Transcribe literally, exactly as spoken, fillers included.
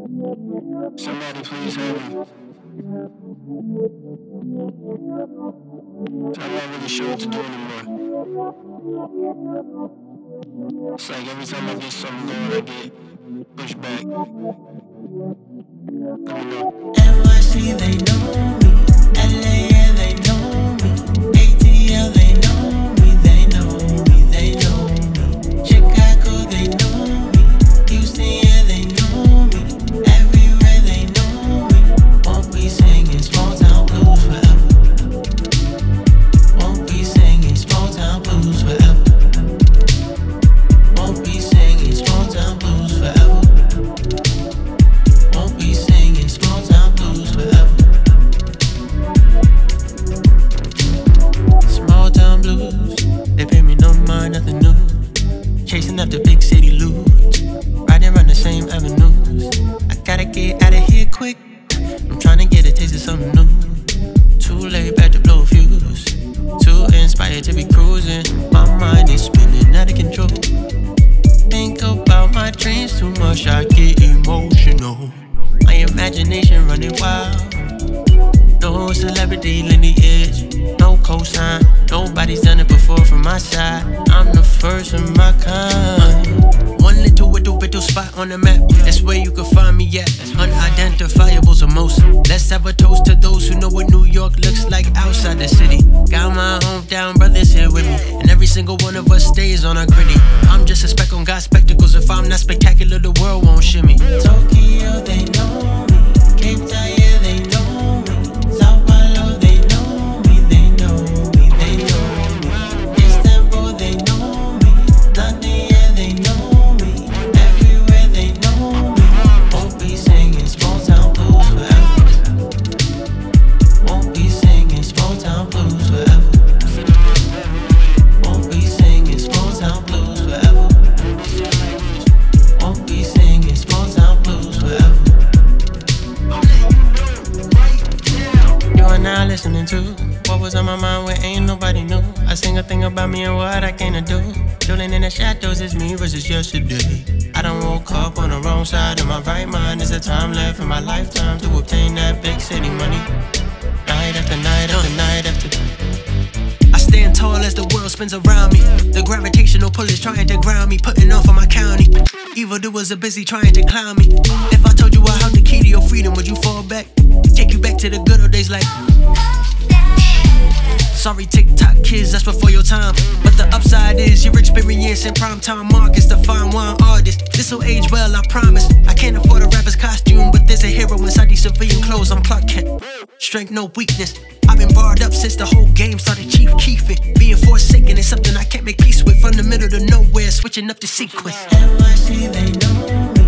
Somebody please help me. I'm not really sure what to do anymore. It's like every time I get something going, I get pushed back. Let me know. N Y C, they know me. L A, yeah, they know me. A T L, they know me. They know me, they know me. Chicago, they know me. Houston, yeah, they know me. Everywhere, they know me. Won't be singing small town blues forever. Won't be singing small town blues forever. Won't be singing small town blues forever. Won't be singing small town blues forever. Small town blues, they pay me no mind, nothing new. Chasing after big city loot, riding around the same avenues. I gotta get out of here quick. I'm trying to get a taste of something new. Too late back to blow a fuse. Too inspired to be cruising. My mind is spinning out of control. Think about my dreams too much, I get emotional. My imagination running wild. No celebrity lineage, no cosign. Nobody's done it before from my side. I'm the first of my kind. One little little little spot on the map, that's where you can find me at. Unidentifiables are most. Let's have a toast to those who know what New York looks like outside the city. Got my hometown brothers here with me, and every single one of us stays on our gritty. I'm just a speck on God's spectacles. If I'm not spectacular, the world won't shimmy. Tokyo, they know me. Cape Town, yeah, they know me. Sao Paulo, they know me. They know me, they know me. Istanbul, they know me. London, yeah, they know me. Everywhere, they know me. Won't be singing small town blues forever. Won't be singing small town blues forever. Won't be singing small town blues forever. Won't be singing small town blues forever. You are now listening to what was on my mind where ain't nobody knew. I sing a thing about me and what I came to do. Chilling in the shadows, it's me versus yesterday. I done woke up on the wrong side of my right mind. There's a time left in my lifetime to obtain that big city money. Night after night after night after. I stand tall as the world spins around me. The gravitational pull is trying to ground me, putting off on my county. Evildoers are busy trying to clown me. If I told you I held the key to your freedom, would you fall back? Take you back to the good old days like. Sorry, TikTok kids, that's before your time. But the upside is your experience in primetime markets. The fine wine artist, this'll age well, I promise. I can't afford a rapper's costume, but there's a hero inside these civilian clothes. I'm Clark Kent, strength, no weakness. I've been barred up since the whole game started Chief Keefing. Being forsaken is something I can't make peace with. From the middle to nowhere, switching up the sequence. N Y C, they know me.